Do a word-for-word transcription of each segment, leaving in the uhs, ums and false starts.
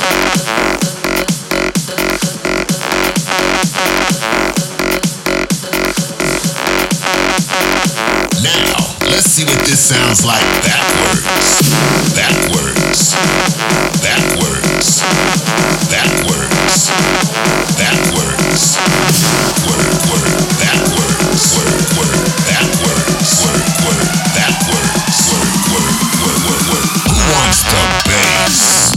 Let's see what this sounds like backwards. Backwards. Backwards. Backwards. Backwards. Word, word, backwards. Word, word, backwards. Word, word, backwards. Word, word, word, word, word. Who wants the bass?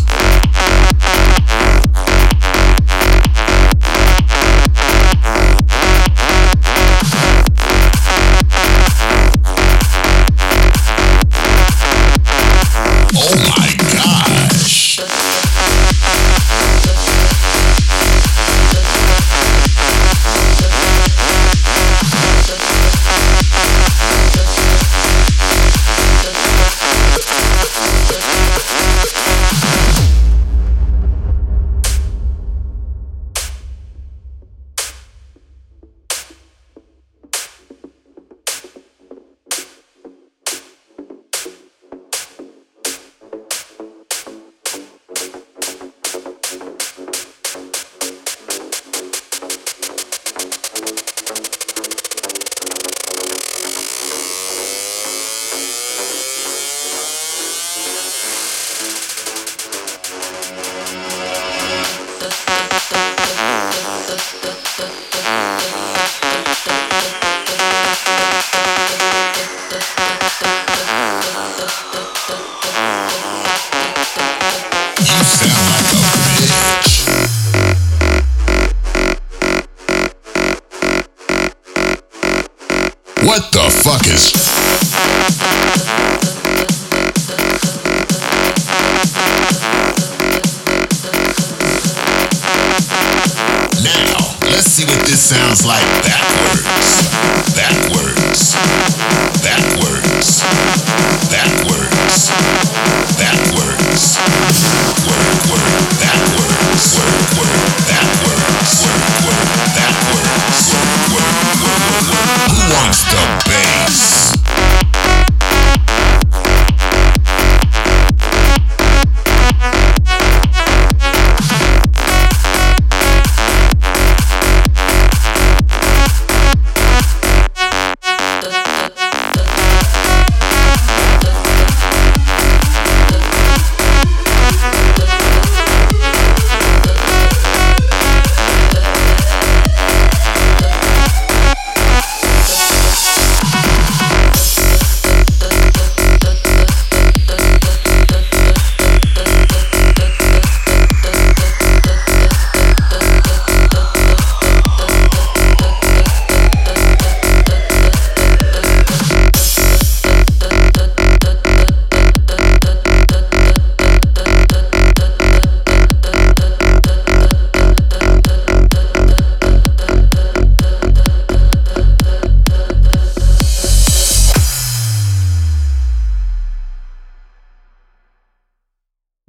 What the fuck is... Now, let's see what this sounds like backwards. Backwards. Backwards. Backwards. Backwards.